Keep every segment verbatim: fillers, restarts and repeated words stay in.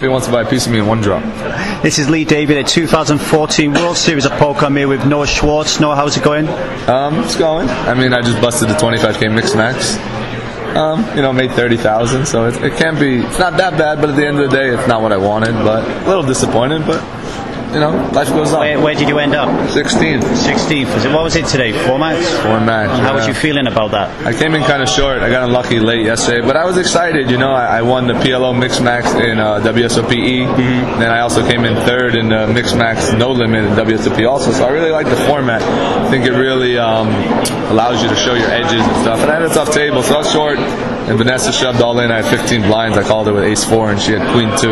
He wants to buy a piece of me in one drop. This is Lee David at two thousand fourteen World Series of Poker. I'm here with Noah Schwartz. Noah, how's it going? Um, it's going. I mean, I just busted the twenty-five K mixed max. Um, you know, made thirty thousand, so it, it can't be, it's not that bad, but at the end of the day, it's not what I wanted, but a little disappointed, but, you know, life goes on. Where, where did you end up? sixteenth. sixteenth. Was it, what was it today? Four match? Four match. And how yeah. was you feeling about that? I came in kind of short. I got unlucky late yesterday, but I was excited. You know, I, I won the P L O Mixed Max in uh, W S O P E. Mm-hmm. Then I also came in third in the Mixed Max No Limit in W S O P also. So I really like the format. I think it really um, allows you to show your edges and stuff. And I had a tough table, so I was short. And Vanessa shoved all in. I had fifteen blinds. I called her with ace four, and she had queen two.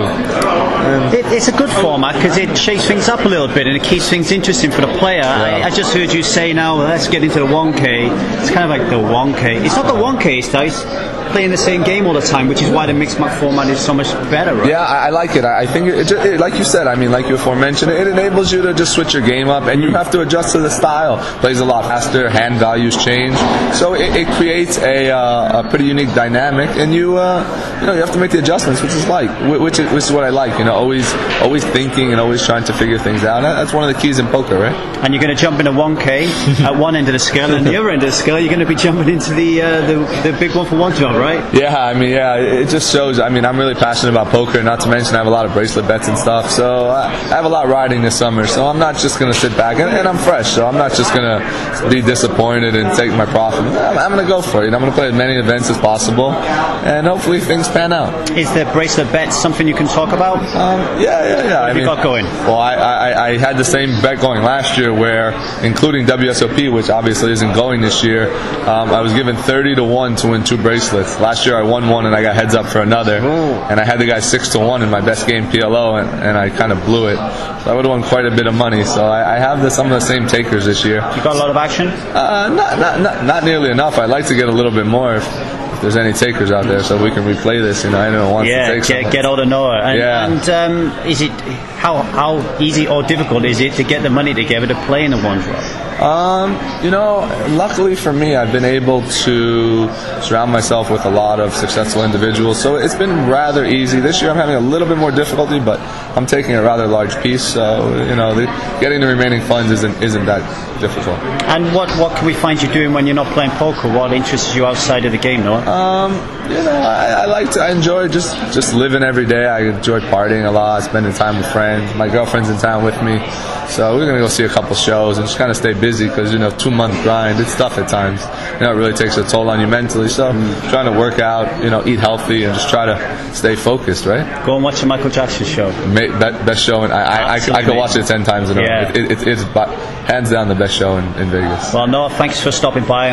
And it, it's a good format because it shakes things up a little bit and it keeps things interesting for the player. Yeah. I, I just heard you say now, let's get into the one K. It's kind of like the one K. It's not the one K, it's dice. Playing the same game all the time, which is why the mixed match format is so much better, right? Yeah, I, I like it. I think, it, it, like you said, I mean, like you aforementioned, it enables you to just switch your game up, and you have to adjust to the style. Plays a lot faster, hand values change, so it, it creates a, uh, a pretty unique dynamic, and you, uh, you know, you have to make the adjustments, which is like, which is, which is what I like. You know, always, always thinking and always trying to figure things out. That's one of the keys in poker, right? And you're going to jump into one K at one end of the scale, and the other end of the scale, you're going to be jumping into the uh, the, the big one for one job, right? Yeah, I mean, yeah, it just shows. I mean, I'm really passionate about poker, not to mention I have a lot of bracelet bets and stuff. So I have a lot riding this summer. So I'm not just going to sit back, and, and I'm fresh. So I'm not just going to be disappointed and take my profit. I'm, I'm going to go for it. I'm going to play as many events as possible, and hopefully things pan out. Is the bracelet bet something you can talk about? Um, yeah, yeah, yeah. What have I you mean, got going? Well, I, I, I had the same bet going last year, where including W S O P, which obviously isn't going this year, um, I was given thirty to one to win two bracelets. Last year I won one and I got heads up for another. Ooh. And I had the guy six to one in my best game P L O, and, and I kind of blew it. So I would have won quite a bit of money. So I, I have the, some of the same takers this year. You got a lot of action? Uh, not, not, not, not nearly enough. I'd like to get a little bit more if, if there's any takers out there, so we can replay this. You know, anyone wants yeah, to take get, some. get all the Noah. And, yeah. and um, is it how how easy or difficult is it to get the money together to play in the one drop? Um, you know, luckily for me, I've been able to surround myself with a lot of successful individuals, so it's been rather easy. This year I'm having a little bit more difficulty, but I'm taking a rather large piece, so, you know, the, getting the remaining funds isn't isn't that difficult. And what, what can we find you doing when you're not playing poker? What interests you outside of the game, Noah? Um, you know, I, I like to, I enjoy just, just living every day. I enjoy partying a lot, spending time with friends. My girlfriend's in town with me, so we're going to go see a couple shows and just kind of stay busy because, you know, two-month grind, it's tough at times. You know, it really takes a toll on you mentally, so mm. trying to work out, you know, eat healthy and just try to stay focused, right? Go and watch the Michael Jackson show. Ma- best, best show, and I, I, I, I could watch it ten times in a row. Yeah. It, it, it's hands down the best show in, in Vegas. Well, Noah, thanks for stopping by.